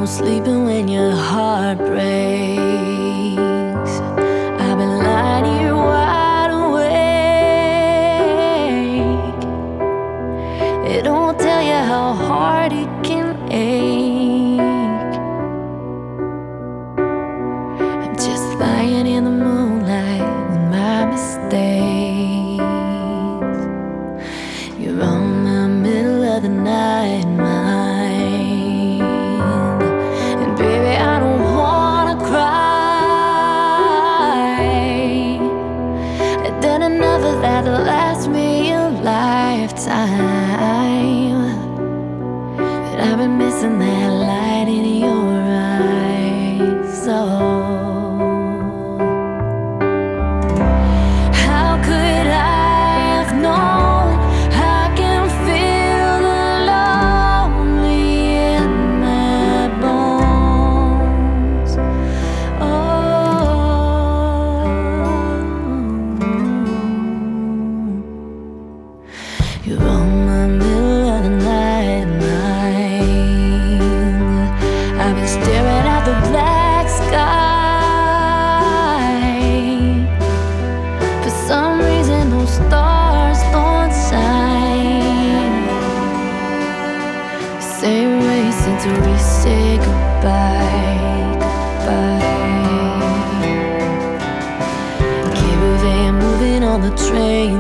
no sleeping when your heart breaks. I've been lying here wide awake. They don't tell you how hard it can ache. I'm just lying in the moonlight with my mistakes. You're on my middle of the night mind, and baby, I don't wanna cry. I've done enough of that to last me a lifetime, but I've been missing that light in your eyes. So how could I have known I can feel the lonely in my bones? Oh, you're on my middle of the night mind. I've been staring at the black sky. For some reason those stars don't shine. Same way since we say goodbye, goodbye. Keep a van moving on the train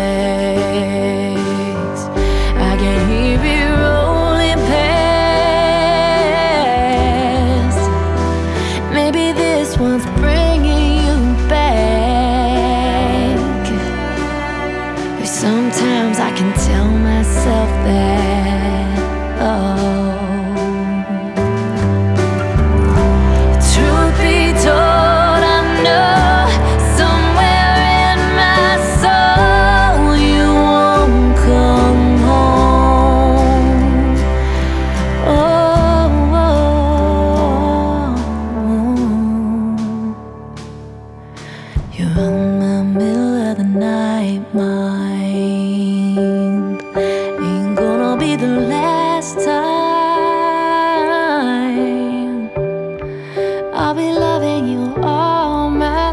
tracks. I can hear it rolling past. Maybe this one's bringing you back. But sometimes I can tell myself that, oh. Truth be told, I know somewhere in my soul you won't come home. Oh, you're on my middle of the night mind. Ain't gonna be the last time. I'll be loving you all my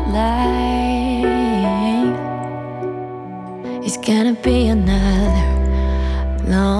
life. It's gonna be another long